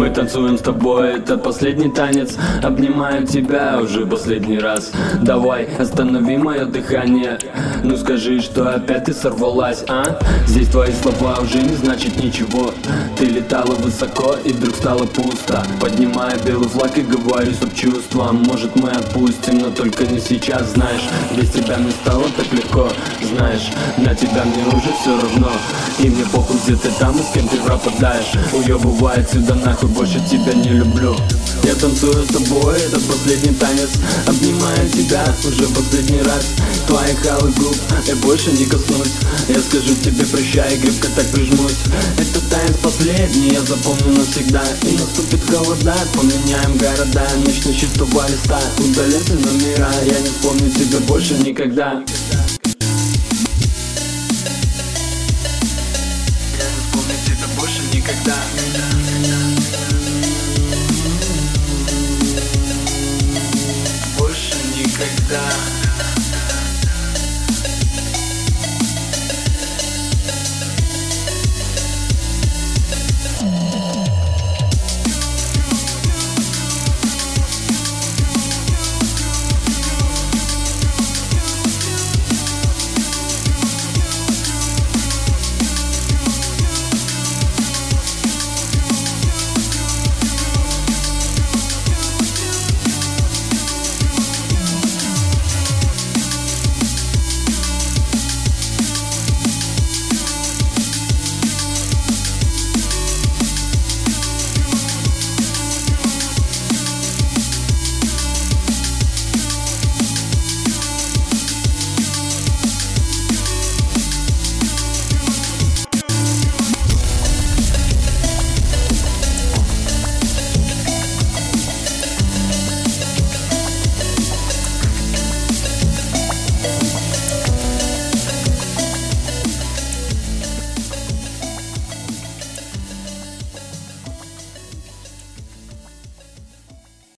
Мы танцуем с тобой, это последний танец. Обнимаю тебя уже последний раз. Давай, останови мое дыхание. Ну скажи, что опять ты сорвалась, а? Здесь твои слова уже не значит ничего. Ты летала высоко и вдруг стало пусто. Поднимая белый флаг и говорю с чувством. Может мы отпустим, но только не сейчас. Знаешь, без тебя мне стало так легко. Знаешь, на тебя мне уже все равно. И мне похуй, где ты там и с кем ты пропадаешь. Уебывай отсюда нахуй, больше тебя не люблю. Я танцую с тобой, это последний танец. Обнимаю тебя уже последний раз. Твоих алых губ я больше не коснусь. Я скажу тебе прощай и крепко так прижмусь. Это танец последний, я запомню навсегда. И наступит холода, поменяем города. Начну с чистого листа, удалятся номера. Я не вспомню тебя больше никогда. Я не вспомню тебя больше никогда. Больше никогда.